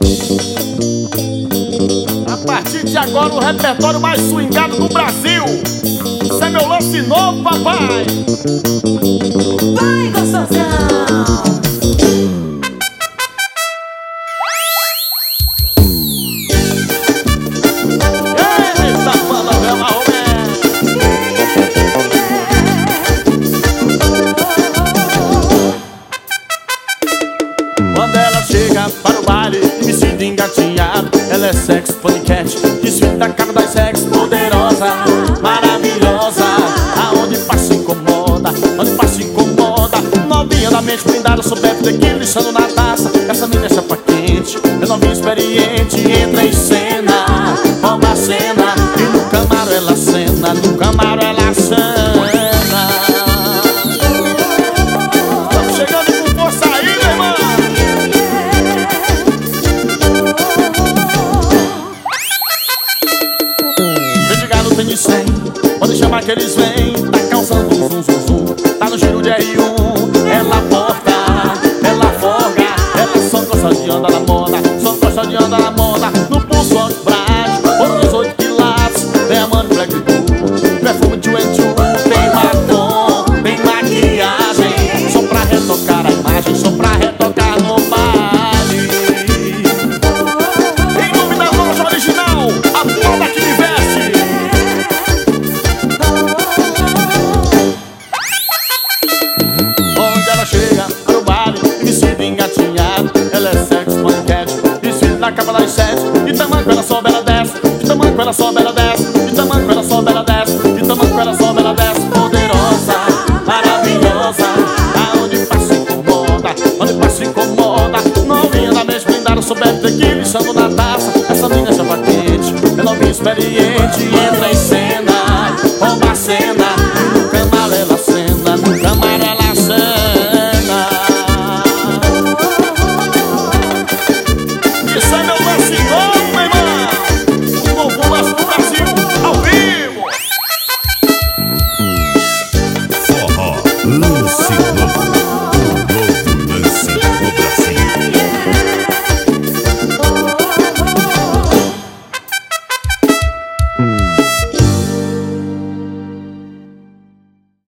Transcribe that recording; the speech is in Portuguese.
A partir de agora, o repertório mais swingado do Brasil. Isso é meu lance novo, papai. Vai, gostosão! Eita, fala, Bela Romero. Quando ela chega para o baile, vestido engatinhado, ela é sexo paniquete, desfile da cara das sexo, poderosa, maravilhosa. Aonde passa incomoda, onde passa incomoda. Novinha da mente blindada, sou bebe tequila, lixando na taça. Essa menina é chapa quente, é novinha experiente, entra em cena, rouba a cena. E no Camaro ela cena, no Camaro ela cena. Estamos chegando com força aí, meu irmão. Tem de 100, pode chamar que eles vêm. Tá calçando zum, zum, zum, tá no giro de R1. Ela porta, ela folga, ela só gosta de andar na moda, só gosta de andar na moda. No pulso anti-prático, ou nos 8 quilates. Tem a mano Black Bull, perfume de Wentu. Tem batom, tem maquiagem, só pra retocar a imagem, só pra retocar no baile. Em nome da loja original, a moda que me veste. Chega para o baile, vestido engatinhado, ela é sexo paniquete, desfile da capa das 7. De tamanco ela sobe, ela desce, de tamanco ela sobe, ela desce, de tamanco ela sobe, ela desce, de tamanco ela sobe, ela desce. Poderosa, maravilhosa, aonde passa incomoda, onde passa incomoda. Novinha da mente blindada, sou bebe tequila, lixando na taça. Essa menina é chapa quente, é novinha experiente.